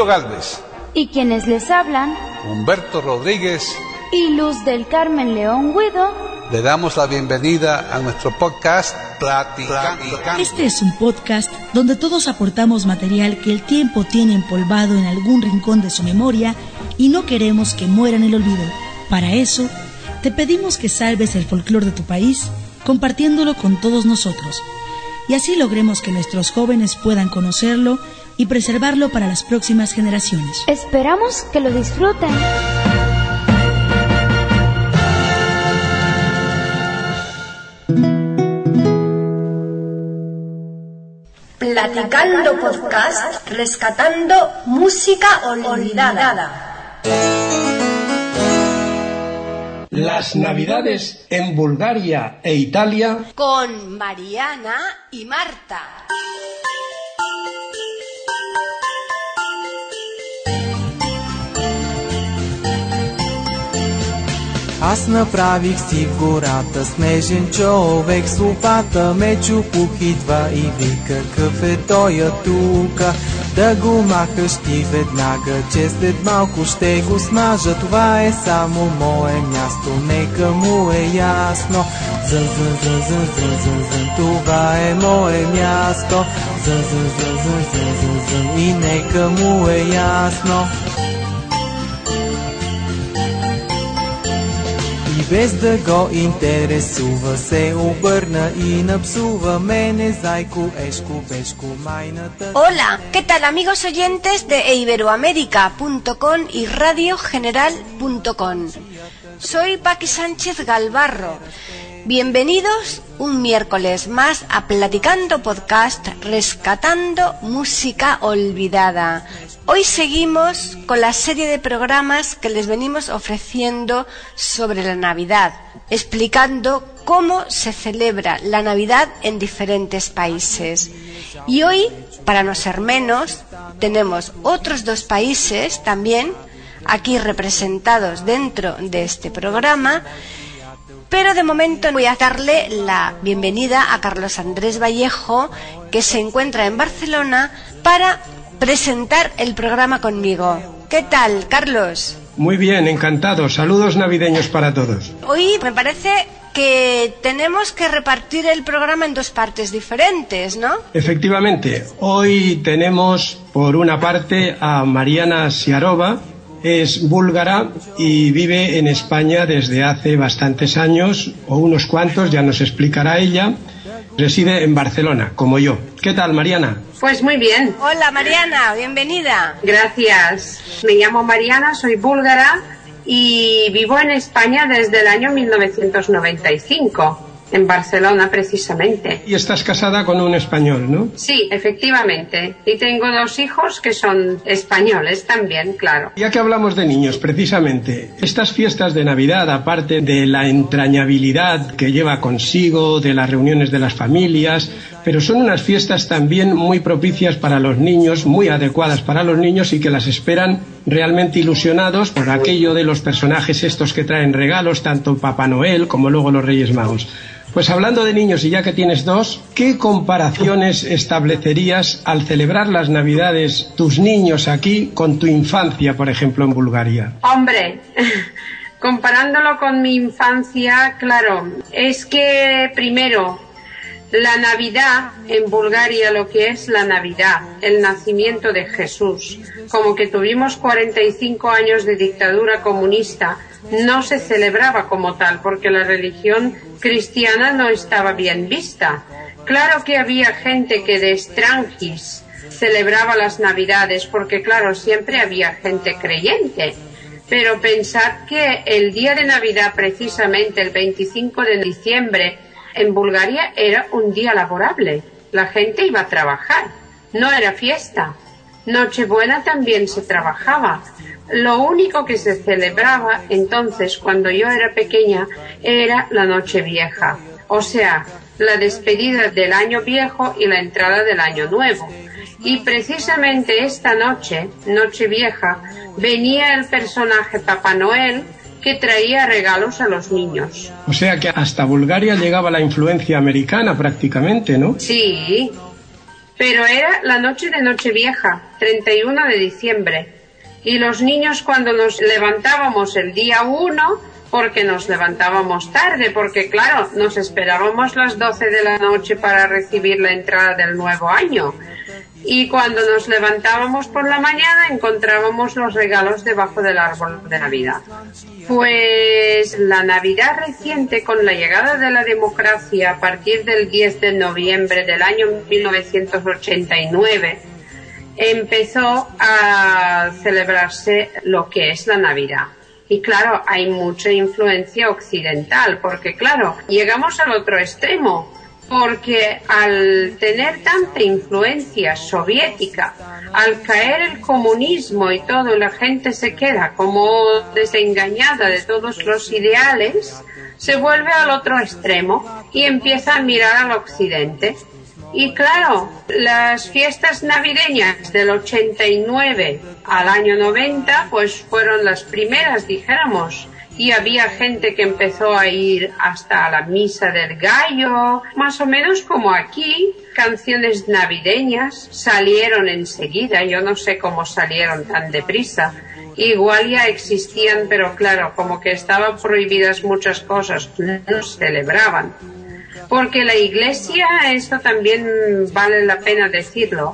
Julio Gálvez. Y quienes les hablan, Humberto Rodríguez y Luz del Carmen León Guido. Le damos la bienvenida a nuestro podcast Platicando. Este es un podcast donde todos aportamos material que el tiempo tiene empolvado en algún rincón de su memoria y no queremos que muera en el olvido. Para eso, te pedimos que salves el folclore de tu país compartiéndolo con todos nosotros, y así logremos que nuestros jóvenes puedan conocerlo y preservarlo para las próximas generaciones. Esperamos que lo disfruten. Platicando podcast, rescatando música olvidada. Las Navidades en Bulgaria e Italia Con Mariana y Marta. Аз направих си в гората снежен човек с лопата ме чупух идва и вика какъв е тоя тука. Да го махаш ти веднага, че след малко ще го смажа. Това е само мое място, нека му е ясно. Зън, зън, зън, зън, зън, зън, зън, това е мое място. Зън, зън, зън, зън, зън, зън, зън, и нека му е ясно. Без да го интересува, се обърна и напсува мене, зайко, ешко, бешко, майната. Hola, ¿qué tal amigos oyentes de iberoamérica.com y radiogeneral.com? Soy Paqui Sánchez Galvarro. Bienvenidos un miércoles más a Platicando Podcast, rescatando música olvidada. Hoy seguimos con la serie de programas que les venimos ofreciendo sobre la Navidad, explicando cómo se celebra la Navidad en diferentes países. Y hoy, para no ser menos, tenemos otros dos países también aquí representados dentro de este programa. Pero de momento voy a darle la bienvenida a Carlos Andrés Vallejo, que se encuentra en Barcelona, para presentar el programa conmigo. ¿Qué tal, Carlos? Muy bien, encantado. Saludos navideños para todos. Hoy me parece que tenemos que repartir el programa en dos partes diferentes, ¿no? Efectivamente, hoy tenemos por una parte a Mariana Siarova. Es búlgara y vive en España desde hace bastantes años, o unos cuantos, ya nos explicará ella. Reside en Barcelona, como yo. ¿Qué tal, Mariana? Pues muy bien. Hola, Mariana, bienvenida. Gracias. Me llamo Mariana, soy búlgara y vivo en España desde el año 1995. En Barcelona, precisamente. Y estás casada con un español, ¿no? Sí, efectivamente. Y tengo dos hijos que son españoles también, claro. Ya que hablamos de niños, precisamente, estas fiestas de Navidad, aparte de la entrañabilidad que lleva consigo, de las reuniones de las familias, pero son unas fiestas también muy propicias para los niños, muy adecuadas para los niños y que las esperan realmente ilusionados por aquello de los personajes estos que traen regalos, tanto Papá Noel como luego los Reyes Magos. Pues hablando de niños, y ya que tienes dos, ¿qué comparaciones establecerías al celebrar las Navidades tus niños aquí con tu infancia, por ejemplo, en Bulgaria? Hombre, comparándolo con mi infancia, claro, es que primero, la Navidad en Bulgaria, lo que es la Navidad, el nacimiento de Jesús, como que tuvimos 45 años de dictadura comunista, no se celebraba como tal, porque la religión cristiana no estaba bien vista. Claro que había gente que de extranjis celebraba las Navidades, porque claro, siempre había gente creyente. Pero pensad que el día de Navidad, precisamente el 25 de diciembre, en Bulgaria era un día laborable. La gente iba a trabajar, no era fiesta. Nochebuena también se trabajaba. Lo único que se celebraba entonces, cuando yo era pequeña, era la Nochevieja. O sea, la despedida del año viejo y la entrada del año nuevo. Y precisamente esta noche, Nochevieja, venía el personaje Papá Noel, que traía regalos a los niños. O sea que hasta Bulgaria llegaba la influencia americana prácticamente, ¿no? Sí, pero era la noche de Nochevieja, 31 de diciembre. Y los niños, cuando nos levantábamos el día 1, porque nos levantábamos tarde, porque claro, nos esperábamos las 12 de la noche para recibir la entrada del nuevo año. Y cuando nos levantábamos por la mañana encontrábamos los regalos debajo del árbol de Navidad. Pues la Navidad reciente, con la llegada de la democracia a partir del 10 de noviembre del año 1989, empezó a celebrarse lo que es la Navidad. Y claro, hay mucha influencia occidental, porque claro, llegamos al otro extremo. Porque al tener tanta influencia soviética, al caer el comunismo y todo, la gente se queda como desengañada de todos los ideales, se vuelve al otro extremo y empieza a mirar al occidente. Y claro, las fiestas navideñas del 89 al año 90, pues fueron las primeras, dijéramos. Y había gente que empezó a ir hasta la misa del gallo, más o menos como aquí. Canciones navideñas salieron enseguida, yo no sé cómo salieron tan deprisa. Igual ya existían, pero claro, como que estaban prohibidas muchas cosas, no se celebraban. Porque la Iglesia, esto también vale la pena decirlo,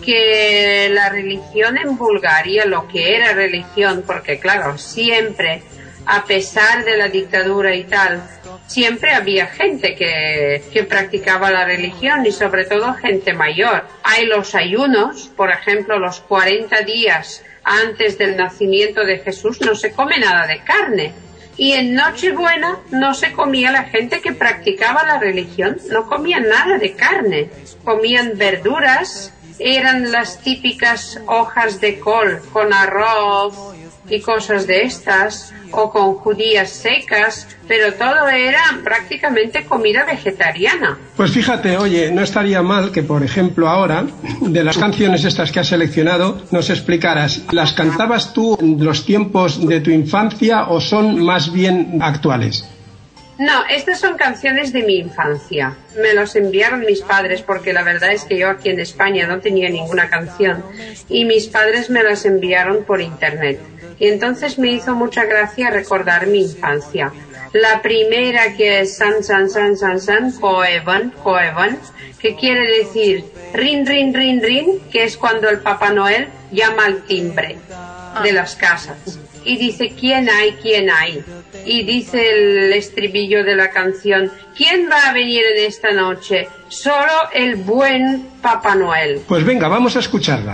que la religión en Bulgaria, lo que era religión, porque claro, siempre, a pesar de la dictadura y tal, siempre había gente que practicaba la religión y sobre todo gente mayor. Hay los ayunos, por ejemplo, los 40 días antes del nacimiento de Jesús no se come nada de carne. Y en Nochebuena no se comía, la gente que practicaba la religión no comía nada de carne. Comían verduras, eran las típicas hojas de col con arroz y cosas de estas, o con judías secas, pero todo era prácticamente comida vegetariana. Pues fíjate, oye, no estaría mal que, por ejemplo, ahora, de las canciones estas que has seleccionado, nos explicaras, ¿las cantabas tú en los tiempos de tu infancia o son más bien actuales? No, estas son canciones de mi infancia. Me los enviaron mis padres porque la verdad es que yo aquí en España no tenía ninguna canción y mis padres me las enviaron por internet. Y entonces me hizo mucha gracia recordar mi infancia. La primera, que es San, San, San, San, San, Koevan, Koevan, que quiere decir rin, rin, rin, rin, que es cuando el Papá Noel llama al timbre de las casas. Y dice, ¿quién hay? ¿Quién hay? Y dice el estribillo de la canción, ¿quién va a venir en esta noche? Solo el buen Papá Noel. Pues venga, vamos a escucharla.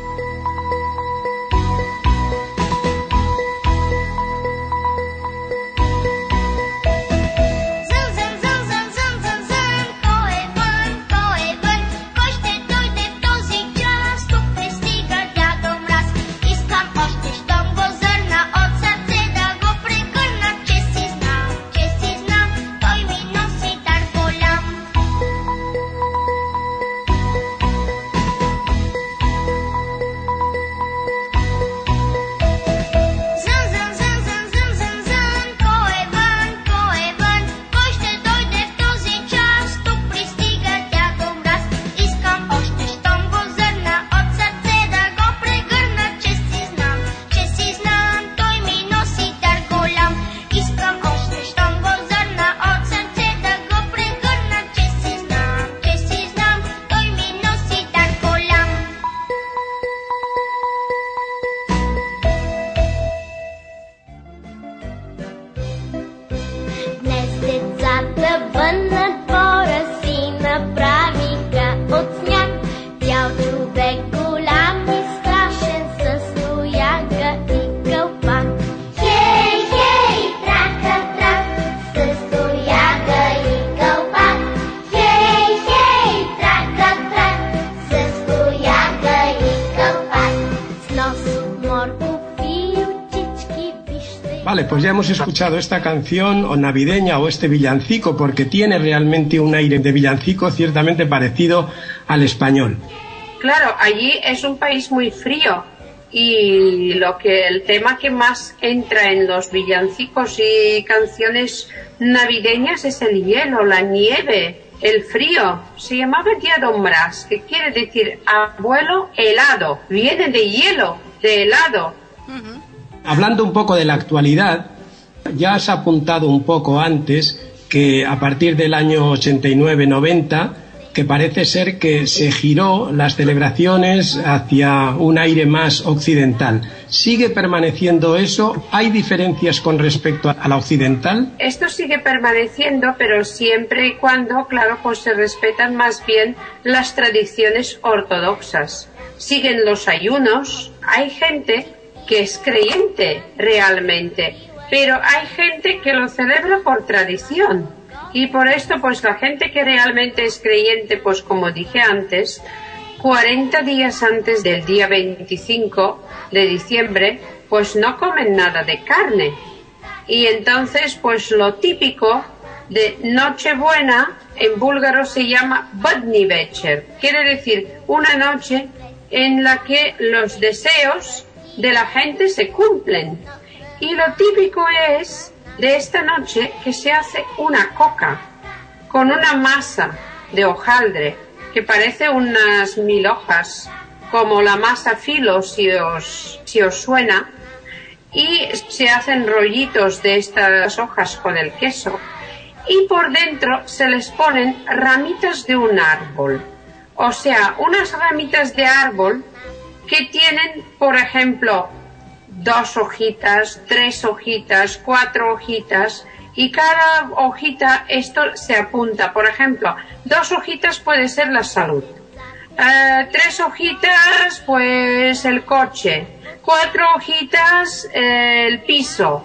Vale, pues ya hemos escuchado esta canción o navideña o este villancico, porque tiene realmente un aire de villancico ciertamente parecido al español. Claro, allí es un país muy frío y el tema que más entra en los villancicos y canciones navideñas es el hielo, la nieve. el frío se llamaba Día d'Ombras, que quiere decir abuelo helado, viene de hielo, de helado. Hablando un poco de la actualidad, ya has apuntado un poco antes que a partir del año 89-90, que parece ser que se giró las celebraciones hacia un aire más occidental. ¿Sigue permaneciendo eso? ¿Hay diferencias con respecto a la occidental? Esto sigue permaneciendo, pero siempre y cuando, claro, pues se respetan más bien las tradiciones ortodoxas. Siguen los ayunos. Hay gente que es creyente realmente, pero hay gente que lo celebra por tradición. Y por esto, pues la gente que realmente es creyente, pues como dije antes, 40 días antes del día 25 de diciembre, pues no comen nada de carne. Y entonces, pues lo típico de Nochebuena en búlgaro se llama Badni Večer. Quiere decir una noche en la que los deseos de la gente se cumplen. Y lo típico es de esta noche que se hace una coca con una masa de hojaldre que parece unas 1000 hojas, como la masa filo si os suena, y se hacen rollitos de estas hojas con el queso y por dentro se les ponen ramitas de un árbol, o sea, unas ramitas de árbol que tienen, por ejemplo, 2 hojitas, 3 hojitas, 4 hojitas, y cada hojita esto se apunta. Por ejemplo, 2 hojitas puede ser la salud, 3 hojitas pues el coche, 4 hojitas el piso.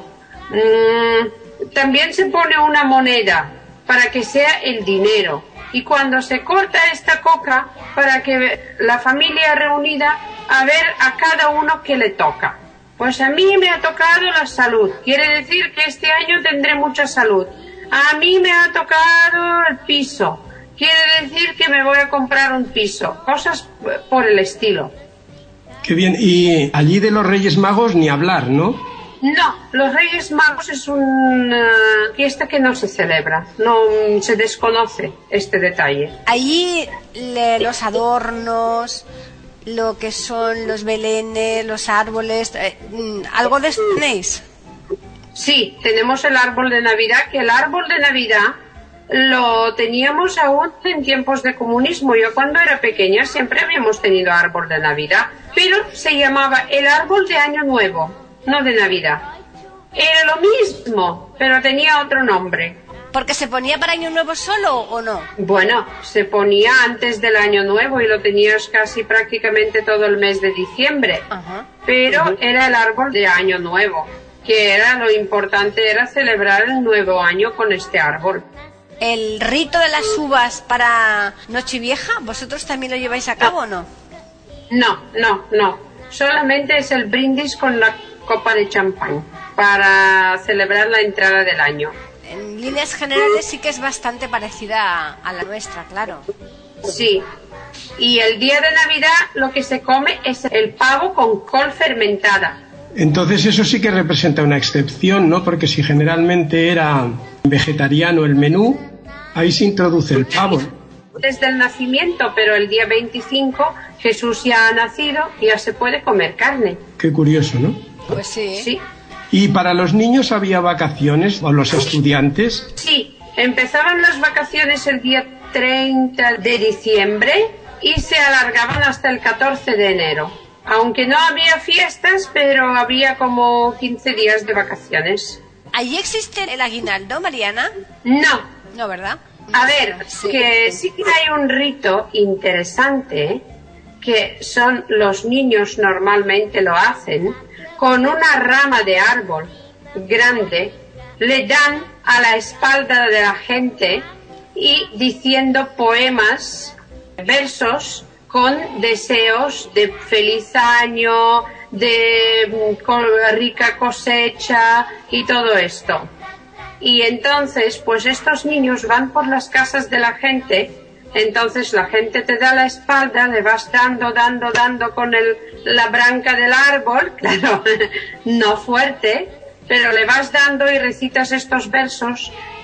También se pone una moneda para que sea el dinero, y cuando se corta esta coca para que la familia reunida a ver a cada uno que le toca. Pues a mí me ha tocado la salud, quiere decir que este año tendré mucha salud. A mí me ha tocado el piso, quiere decir que me voy a comprar un piso. Cosas por el estilo. Qué bien. Y allí de los Reyes Magos ni hablar, ¿no? No, los Reyes Magos es una fiesta que no se celebra, no se desconoce este detalle. Allí los adornos, lo que son los belenes, los árboles, ¿algo de esto tenéis? Sí, tenemos el árbol de Navidad, que el árbol de Navidad lo teníamos aún en tiempos de comunismo. Yo cuando era pequeña siempre habíamos tenido árbol de Navidad, pero se llamaba el árbol de Año Nuevo, no de Navidad. Era lo mismo, pero tenía otro nombre. ¿Porque se ponía para Año Nuevo solo o no? Bueno, se ponía antes del Año Nuevo y lo tenías casi prácticamente todo el mes de diciembre. Pero era el árbol de Año Nuevo, que era lo importante, era celebrar el nuevo año con este árbol. ¿El rito de las uvas para Nochevieja, vosotros también lo lleváis a cabo o no? No. Solamente es el brindis con la copa de champán para celebrar la entrada del año. En líneas generales sí que es bastante parecida a la nuestra, claro. Sí. Y el día de Navidad lo que se come es el pavo con col fermentada. Entonces eso sí que representa una excepción, ¿no? Porque si generalmente era vegetariano el menú, ahí se introduce el pavo. Desde el nacimiento, pero el día 25 Jesús ya ha nacido y ya se puede comer carne. Qué curioso, ¿no? Pues sí. Sí. ¿Y para los niños había vacaciones o los estudiantes? Sí, empezaban las vacaciones el día 30 de diciembre y se alargaban hasta el 14 de enero. Aunque no había fiestas, pero había como 15 días de vacaciones. ¿Allí existe el aguinaldo, Mariana? No, ¿verdad? A ver, que sí que hay un rito interesante, que son los niños normalmente lo hacen, con una rama de árbol grande, le dan a la espalda de la gente y diciendo poemas, versos con deseos de feliz año, de rica cosecha y todo esto. Y entonces, pues estos niños van por las casas de la gente, entonces la gente te da la espalda, le vas dando con la branca del árbol, claro, no fuerte, pero le vas dando y recitas estos versos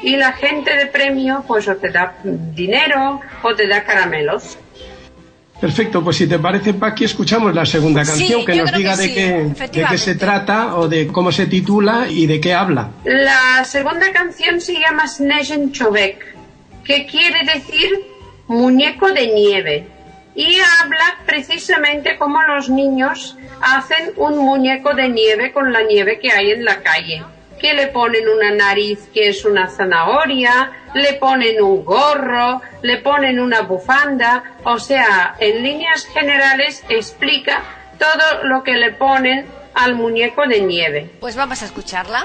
y la gente de premio pues o te da dinero o te da caramelos. Perfecto, pues si te parece, Paqui, escuchamos la segunda canción, que nos diga de qué se trata o de cómo se titula y de qué habla. La segunda canción se llama Snežen Čovek, que quiere decir muñeco de nieve, y habla precisamente cómo los niños hacen un muñeco de nieve con la nieve que hay en la calle, que le ponen una nariz que es una zanahoria, le ponen un gorro, le ponen una bufanda, o sea, en líneas generales explica todo lo que le ponen al muñeco de nieve. Pues vamos a escucharla.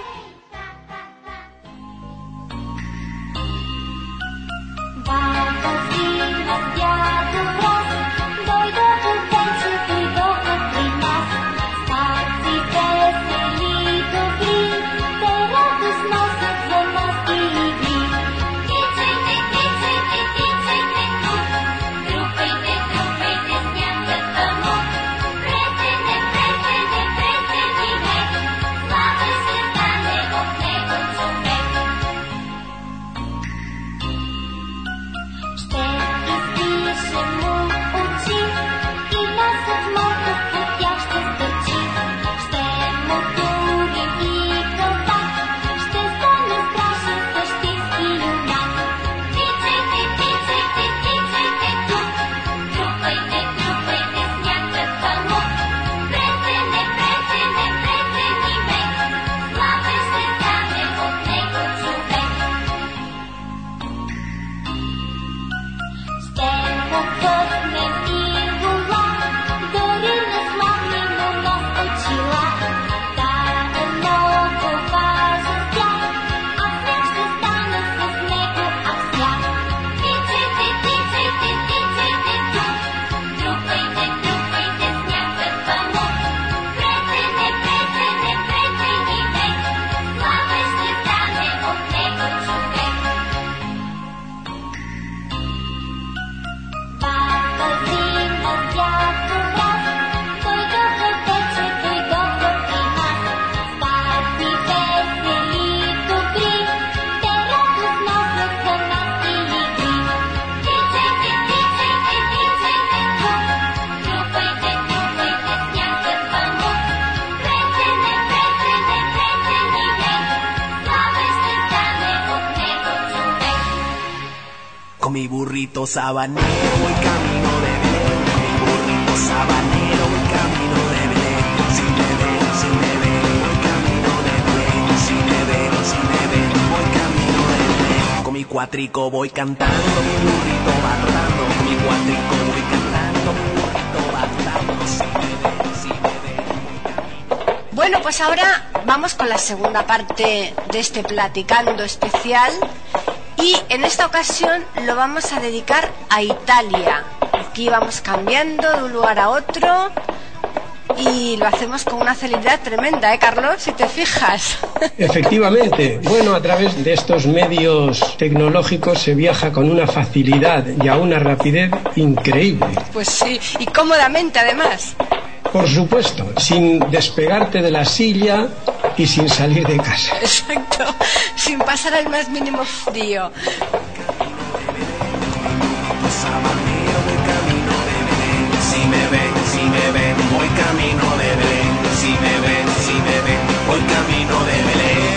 Con mi burrito sabanero voy camino de Belén, con mi burrito sabanero voy camino de Belén. Si me ven, voy camino de Belén. Si me ven, voy camino de Belén. Con mi cuatrico voy cantando, mi burrito va rodando. Con mi cuatrico voy cantando, mi burrito va rodando. Si me ven, voy camino. Bueno, pues ahora vamos con la segunda parte de este Platicando especial. Y en esta ocasión lo vamos a dedicar a Italia. Aquí vamos cambiando de un lugar a otro y lo hacemos con una celeridad tremenda, ¿eh, Carlos? Si te fijas. Efectivamente. Bueno, a través de estos medios tecnológicos se viaja con una facilidad y a una rapidez increíble. Pues sí, y cómodamente además. Por supuesto, sin despegarte de la silla y sin salir de casa. Exacto, sin pasar el más mínimo frío. Si me ven, voy camino de Belén. Si me ven, voy camino de Belén.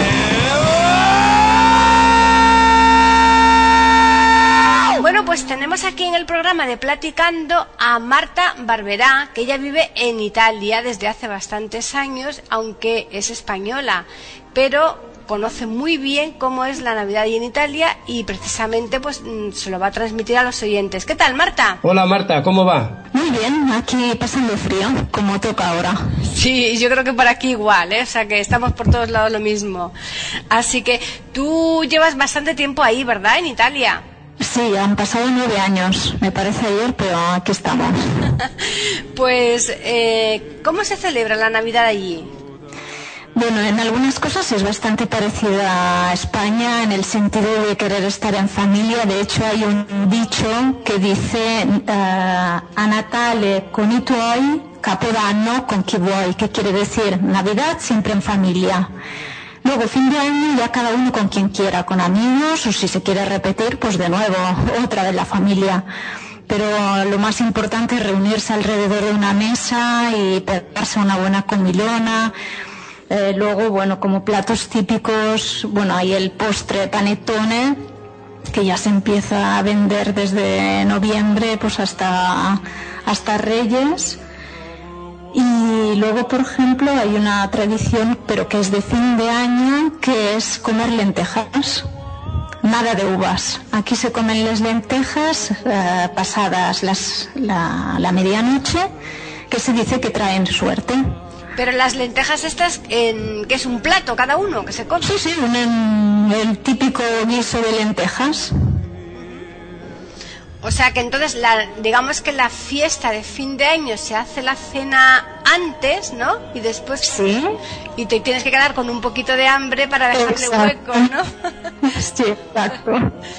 Bueno, pues tenemos aquí en el programa de Platicando a Marta Barberá, que ella vive en Italia desde hace bastantes años, aunque es española, pero conoce muy bien cómo es la Navidad ahí en Italia y precisamente pues se lo va a transmitir a los oyentes. ¿Qué tal, Marta? Hola, Marta, ¿cómo va? Muy bien, aquí pasando frío, como toca ahora. Sí, yo creo que por aquí igual, ¿eh? O sea que estamos por todos lados lo mismo. Así que tú llevas bastante tiempo ahí, ¿verdad? En Italia. Sí, han pasado 9 años, me parece ayer, pero aquí estamos. Pues, ¿cómo se celebra la Navidad allí? Bueno, en algunas cosas es bastante parecida a España en el sentido de querer estar en familia. De hecho, hay un dicho que dice a Natale con i tuoi, Capodanno con chi vuoi, que quiere decir Navidad siempre en familia. Luego, fin de año, ya cada uno con quien quiera, con amigos, o si se quiere repetir, pues de nuevo, otra vez la familia. Pero lo más importante es reunirse alrededor de una mesa y prepararse una buena comilona. Luego, bueno, como platos típicos, bueno, hay el postre panettone, que ya se empieza a vender desde noviembre pues hasta Reyes. Y luego, por ejemplo, hay una tradición, pero que es de fin de año, que es comer lentejas. Nada de uvas. Aquí se comen las lentejas pasadas la medianoche, que se dice que traen suerte. Pero las lentejas estas, que es un plato cada uno, que se come. Sí, el típico guiso de lentejas. O sea que entonces, digamos que la fiesta de fin de año se hace la cena antes, ¿no? Y después... Sí. Y te tienes que quedar con un poquito de hambre para dejarle hueco, ¿no? Sí, exacto.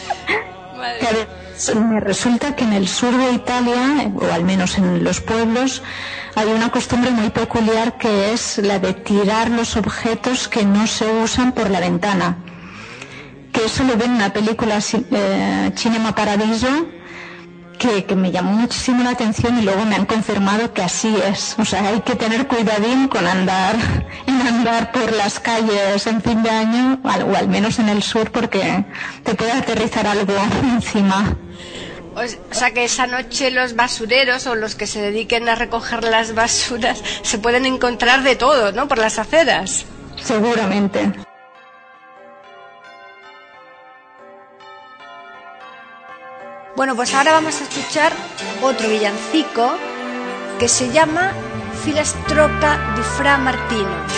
Me resulta que en el sur de Italia, o al menos en los pueblos, hay una costumbre muy peculiar, que es la de tirar los objetos que no se usan por la ventana. Que eso lo ven en una película, Cinema Paradiso, que me llamó muchísimo la atención, y luego me han confirmado que así es. O sea, hay que tener cuidadín con andar por las calles en fin de año, o al menos en el sur, porque te puede aterrizar algo encima. O sea que esa noche los basureros o los que se dediquen a recoger las basuras se pueden encontrar de todo, ¿no? Por las aceras. Seguramente. Bueno, pues ahora vamos a escuchar otro villancico que se llama Filastrocca di Fra Martino.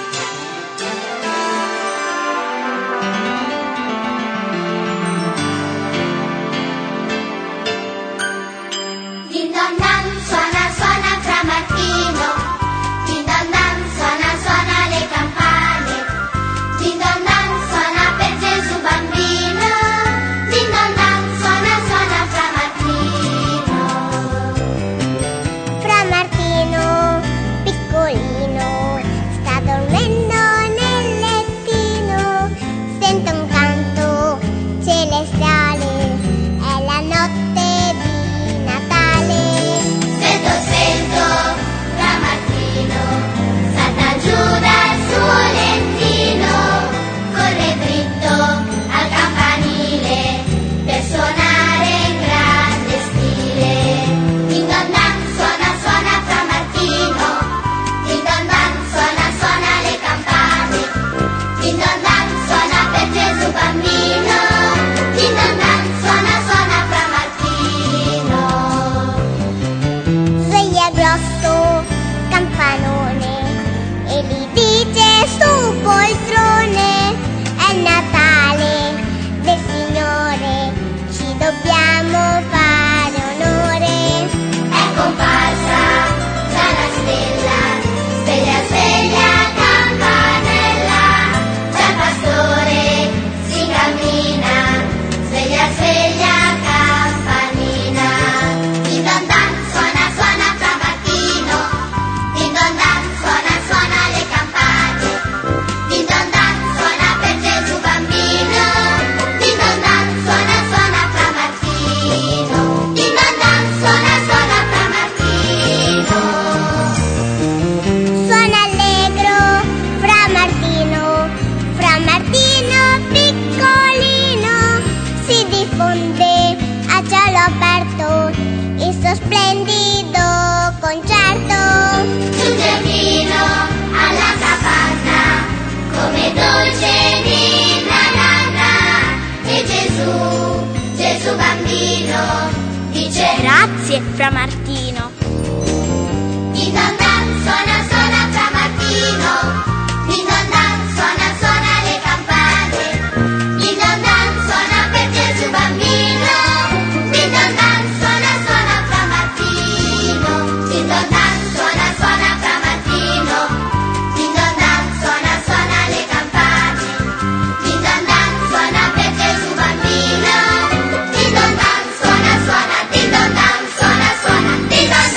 Grazie, Fra Martino. Din don dan, suona, suona Fra Martino. Din don dan, suona, suona le campane. Din don dan, suona per Gesù bambino. Din don dan, suona, suona Fra Martino. Din don dan, suona, suona Fra Martino. Din don dan, suona, suona le campane. Din don dan, suona per Gesù bambino. Din don dan, suona, suona. Din don dan, suona, suona. Din don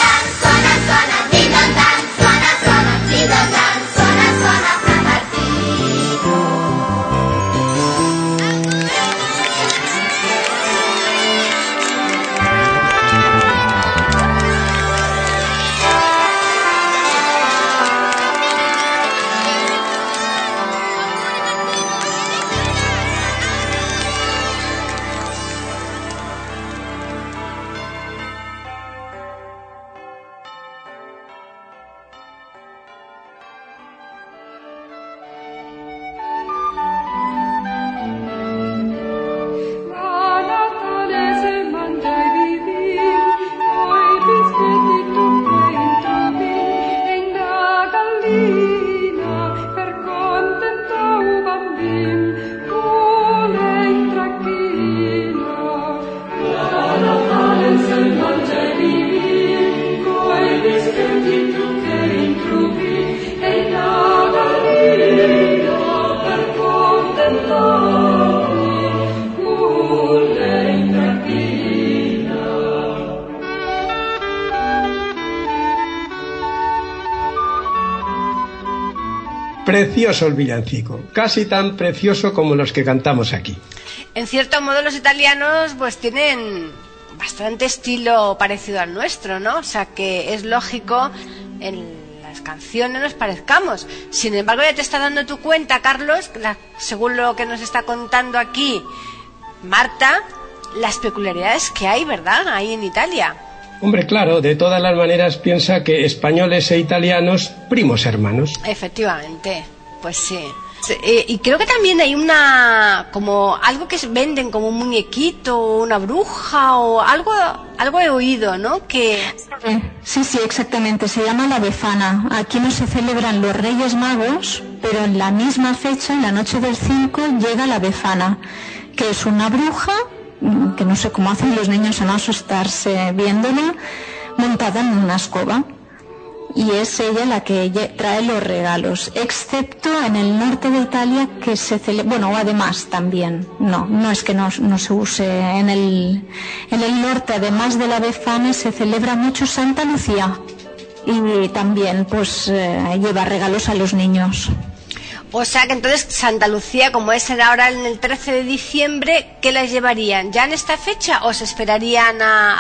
Precioso el villancico, casi tan precioso como los que cantamos aquí. En cierto modo los italianos pues tienen bastante estilo parecido al nuestro, ¿no? O sea que es lógico en las canciones nos parezcamos. Sin embargo, ya te está dando tu cuenta, Carlos, según lo que nos está contando aquí Marta, las peculiaridades que hay, ¿verdad?, ahí en Italia. Hombre, claro, de todas las maneras piensa que españoles e italianos, primos hermanos. Efectivamente, pues sí. Y creo que también hay como algo que venden como un muñequito, una bruja o algo he oído, ¿no? Sí, exactamente, se llama la Befana. Aquí no se celebran los Reyes Magos, pero en la misma fecha, en la noche del 5, llega la Befana, que es una bruja, que no sé cómo hacen los niños a no asustarse viéndola, montada en una escoba. Y es ella la que trae los regalos, excepto en el norte de Italia, que se celebra, bueno, además también, no es que no se use en el norte, además de la Befana, se celebra mucho Santa Lucía, y también pues lleva regalos a los niños. O sea que entonces Santa Lucía, como es ahora en el 13 de diciembre, ¿qué las llevarían? ¿Ya en esta fecha o se esperarían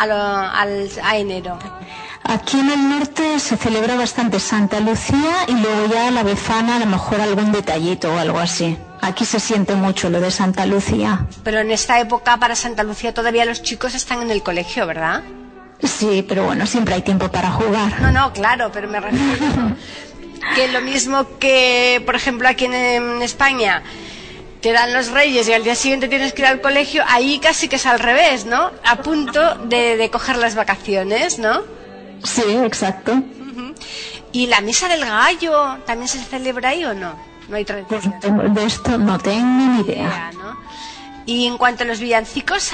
a enero? Aquí en el norte se celebra bastante Santa Lucía y luego ya la Befana, a lo mejor algún detallito o algo así. Aquí se siente mucho lo de Santa Lucía. Pero en esta época para Santa Lucía todavía los chicos están en el colegio, ¿verdad? Sí, pero bueno, siempre hay tiempo para jugar. No, claro, pero me refiero que lo mismo que, por ejemplo, aquí en España te dan los Reyes y al día siguiente tienes que ir al colegio, ahí casi que es al revés, ¿no? A punto de coger las vacaciones, ¿no? Sí, exacto. ¿Y la misa del gallo también se celebra ahí o no? No hay tradición. Pues de esto no tengo ni idea. ¿No? Y en cuanto a los villancicos,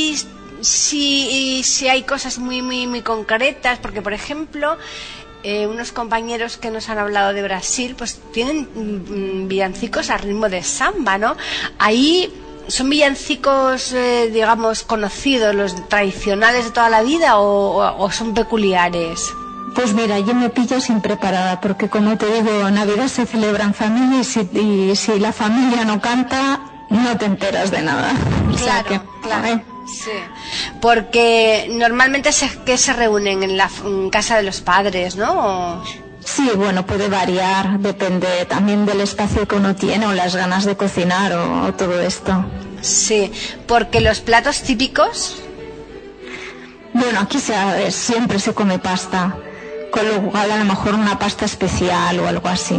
sí hay cosas muy, muy, muy concretas, porque por ejemplo, unos compañeros que nos han hablado de Brasil, pues tienen villancicos a ritmo de samba, ¿no? Ahí ¿son villancicos, digamos, conocidos, los tradicionales de toda la vida o son peculiares? Pues mira, yo me pillo sin preparada, porque como te digo, Navidad se celebra en familia y si la familia no canta, no te enteras de nada. Claro, claro. Sí, porque normalmente se reúnen en casa de los padres, ¿no? Sí, bueno, puede variar, depende también del espacio que uno tiene o las ganas de cocinar o todo esto. Sí, porque los platos típicos... Bueno, aquí siempre se come pasta, con lo cual a lo mejor una pasta especial o algo así.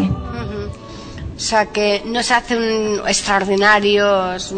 O sea que no se hacen extraordinarios...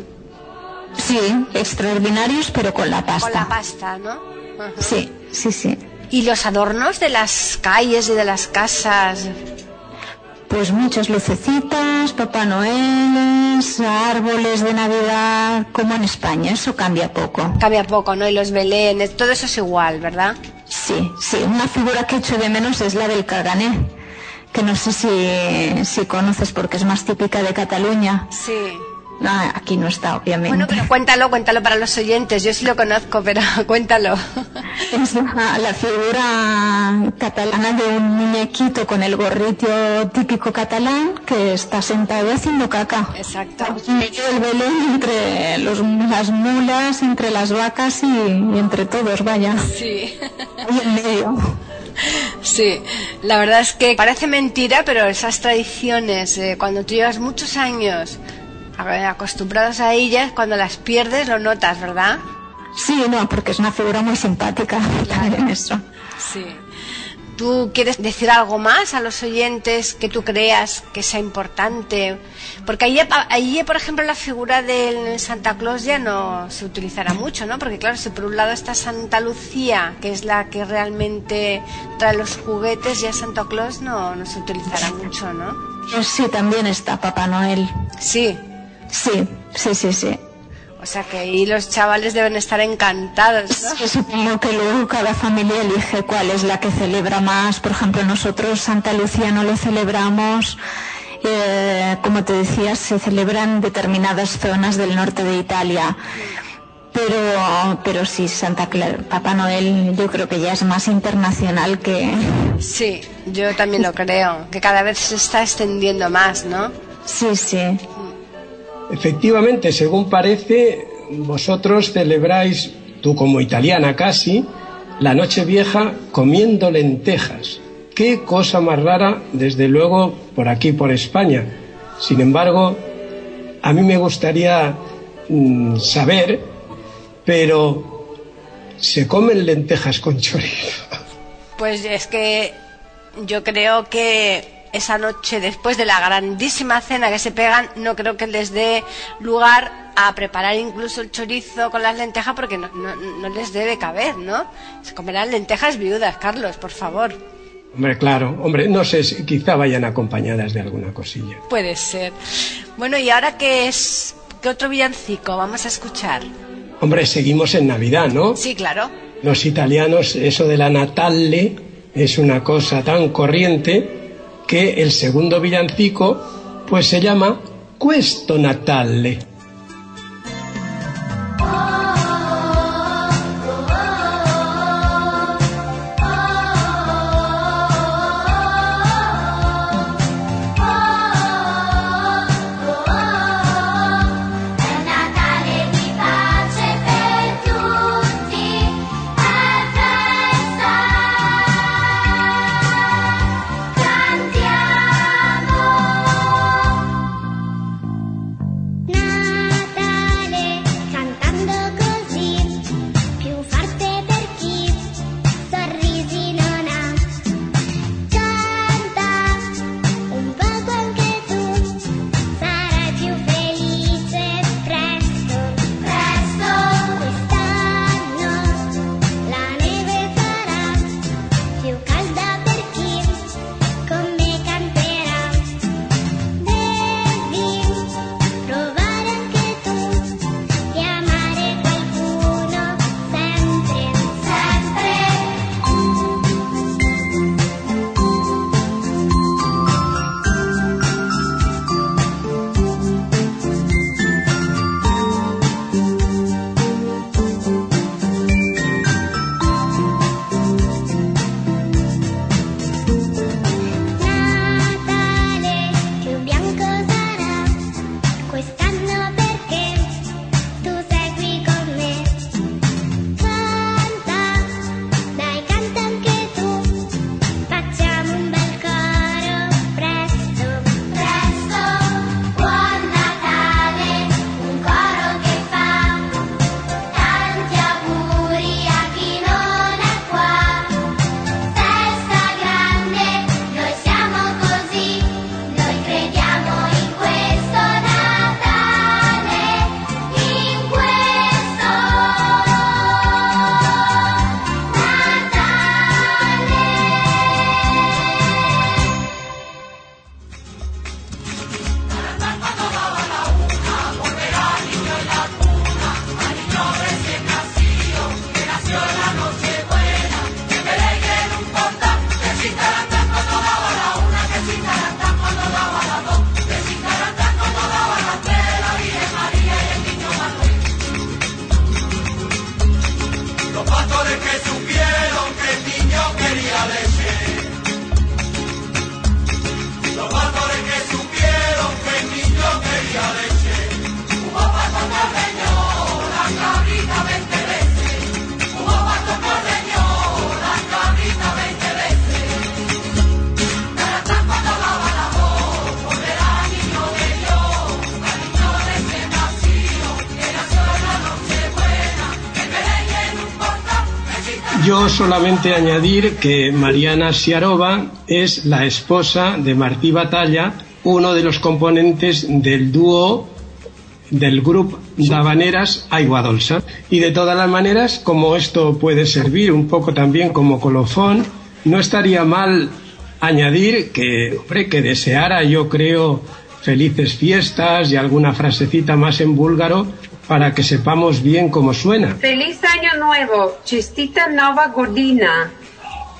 Sí, extraordinarios, pero con la pasta. Con la pasta, ¿no? Sí. ¿Y los adornos de las calles y de las casas? Pues muchas lucecitas, Papá Noel, árboles de Navidad, como en España, eso cambia poco. Cambia poco, ¿no? Y los belenes, todo eso es igual, ¿verdad? Sí, una figura que echo de menos es la del caganer, que no sé si conoces porque es más típica de Cataluña. Sí. No, aquí no está, obviamente. Bueno, pero cuéntalo para los oyentes. Yo sí lo conozco, pero cuéntalo. Es la figura catalana de un muñequito con el gorrito típico catalán que está sentado haciendo caca. Exacto. En medio del Belén, entre las mulas, entre las vacas y entre todos, vaya. Sí. Ahí en medio. Sí, la verdad es que parece mentira, pero esas tradiciones, cuando tú llevas muchos años acostumbrados a ellas, cuando las pierdes lo notas, ¿verdad? Sí, no, porque es una figura muy simpática también eso. Sí. ¿Tú quieres decir algo más a los oyentes que tú creas que sea importante? Porque allí, por ejemplo, la figura del Santa Claus ya no se utilizará mucho, ¿no? Porque claro, si por un lado está Santa Lucía, que es la que realmente trae los juguetes, ya Santa Claus no se utilizará mucho, ¿no? Pues sí, también está Papá Noel. Sí. Sí. O sea que ahí los chavales deben estar encantados, ¿no? Sí, supongo que luego cada familia elige cuál es la que celebra más. Por ejemplo, nosotros Santa Lucía no lo celebramos. Como te decía, se celebran en determinadas zonas del norte de Italia. pero sí, Papá Noel yo creo que ya es más internacional que... Sí, yo también lo creo, que cada vez se está extendiendo más, ¿no? Sí, sí. Efectivamente, según parece, vosotros celebráis, tú como italiana casi, la Nochevieja comiendo lentejas. Qué cosa más rara, desde luego, por aquí, por España. Sin embargo, a mí me gustaría saber, pero ¿se comen lentejas con chorizo? Pues es que yo creo que esa noche, después de la grandísima cena que se pegan, no creo que les dé lugar a preparar incluso el chorizo con las lentejas, porque no les debe caber, ¿no? Se comerán lentejas viudas, Carlos, por favor. Hombre, claro, no sé, si quizá vayan acompañadas de alguna cosilla. Puede ser. Bueno, ¿y ahora qué otro villancico vamos a escuchar? Hombre, seguimos en Navidad, ¿no? Sí, claro. Los italianos, eso de la Natale es una cosa tan corriente que el segundo villancico pues se llama Questo Natale. Yo solamente añadir que Mariana Sciarova es la esposa de Martí Batalla, uno de los componentes del dúo del grupo d'Havaneras Aigua Dolça. Y de todas las maneras, como esto puede servir un poco también como colofón, no estaría mal añadir que, hombre, que deseara, yo creo, felices fiestas y alguna frasecita más en búlgaro para que sepamos bien cómo suena. Feliz Año Nuevo, Chestita Nova Godina.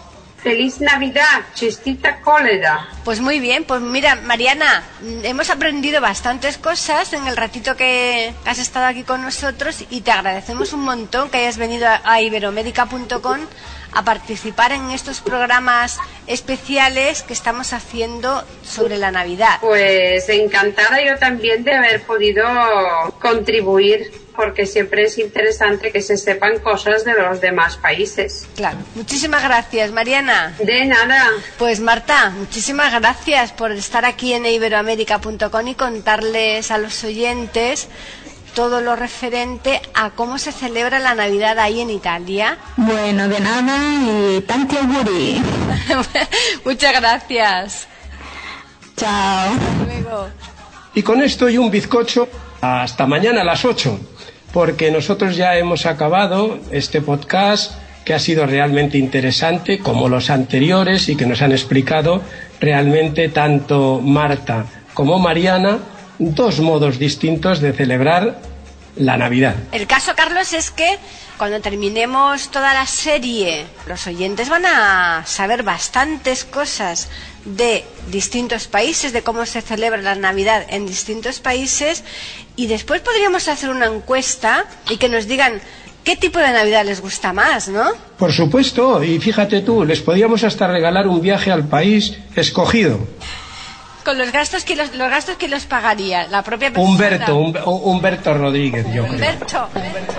Feliz Navidad, Chistita Cólera. Pues muy bien, pues mira, Mariana, hemos aprendido bastantes cosas en el ratito que has estado aquí con nosotros y te agradecemos un montón que hayas venido a iberoamerica.com a participar en estos programas especiales que estamos haciendo sobre la Navidad. Pues encantada yo también de haber podido contribuir, porque siempre es interesante que se sepan cosas de los demás países. Claro. Muchísimas gracias, Mariana. De nada. Pues Marta, muchísimas gracias por estar aquí en iberoamerica.com y contarles a los oyentes todo lo referente a cómo se celebra la Navidad ahí en Italia. Bueno, de nada y tanti auguri. Muchas gracias. Chao. Hasta luego. Y con esto y un bizcocho, hasta mañana a las 8, porque nosotros ya hemos acabado este podcast que ha sido realmente interesante, como los anteriores, y que nos han explicado realmente tanto Marta como Mariana dos modos distintos de celebrar la Navidad. El caso, Carlos, es que cuando terminemos toda la serie, los oyentes van a saber bastantes cosas de distintos países, de cómo se celebra la Navidad en distintos países, y después podríamos hacer una encuesta y que nos digan qué tipo de Navidad les gusta más, ¿no? Por supuesto, y fíjate tú, les podíamos hasta regalar un viaje al país escogido. Con los gastos que los pagaría la propia persona. Humberto Rodríguez, yo creo. Humberto.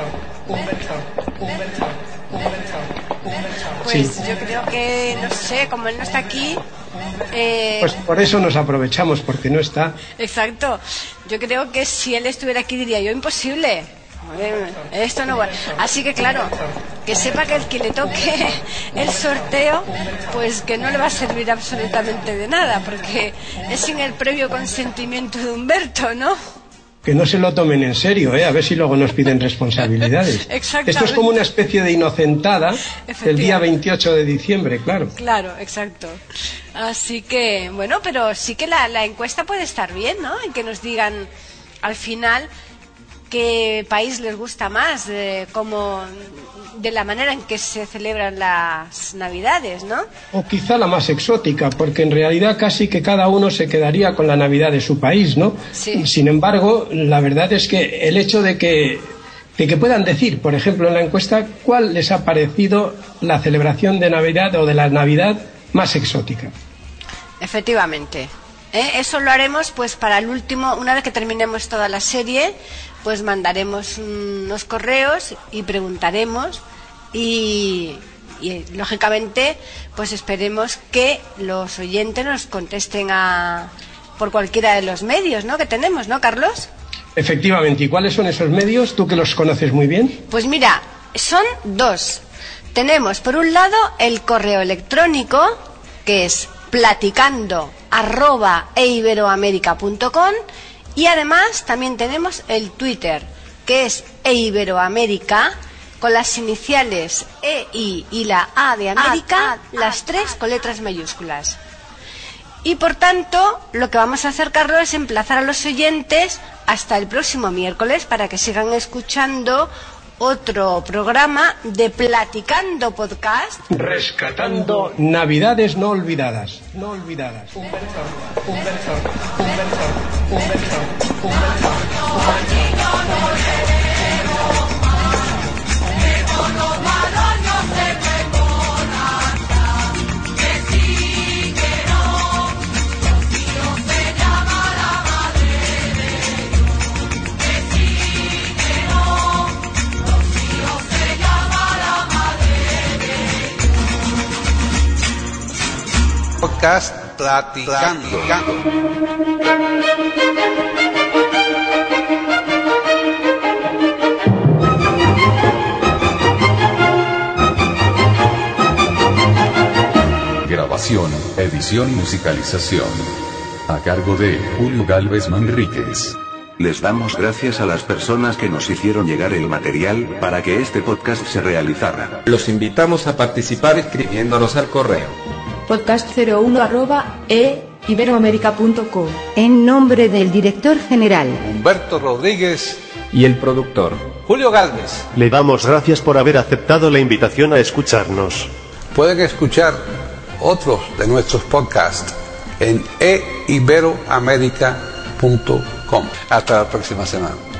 Pues sí. Yo creo que, no sé, como él no está aquí... Pues por eso nos aprovechamos, porque no está. Exacto. Yo creo que si él estuviera aquí diría yo, imposible. Esto no va. Así que claro, que sepa que el que le toque el sorteo, pues que no le va a servir absolutamente de nada, porque es sin el previo consentimiento de Humberto, ¿no? Que no se lo tomen en serio, a ver si luego nos piden responsabilidades. Esto es como una especie de inocentada el día 28 de diciembre, claro. Claro, exacto. Así que, bueno, pero sí que la encuesta puede estar bien, ¿no? En que nos digan al final qué país les gusta más, como de la manera en que se celebran las Navidades, ¿no? O quizá la más exótica, porque en realidad casi que cada uno se quedaría con la Navidad de su país, ¿no? Sí. Sin embargo, la verdad es que el hecho de que puedan decir, por ejemplo, en la encuesta, cuál les ha parecido la celebración de Navidad o de la Navidad más exótica. Efectivamente. Eso lo haremos pues para el último, una vez que terminemos toda la serie, pues mandaremos unos correos y preguntaremos y lógicamente pues esperemos que los oyentes nos contesten por cualquiera de los medios, ¿no?, que tenemos, ¿no, Carlos? Efectivamente. ¿Y cuáles son esos medios? ¿Tú que los conoces muy bien? Pues mira, son dos. Tenemos por un lado el correo electrónico, que es platicando@eiberoamerica.com, y además también tenemos el Twitter, que es eiberoamerica, con las iniciales EI y la A de América, las tres con letras mayúsculas. Y por tanto, lo que vamos a hacer, Carlos, es emplazar a los oyentes hasta el próximo miércoles para que sigan escuchando otro programa de Platicando Podcast, rescatando Navidades no olvidadas. No olvidadas. Podcast Platicando. Grabación, edición y musicalización a cargo de Julio Gálvez Manríquez. Les damos gracias a las personas que nos hicieron llegar el material para que este podcast se realizara. Los invitamos a participar escribiéndonos al correo podcast01@iberoamerica.com. En nombre del director general Humberto Rodríguez y el productor Julio Gálvez, le damos gracias por haber aceptado la invitación a escucharnos. Pueden escuchar otros de nuestros podcasts en eiberoamerica.com. Hasta la próxima semana.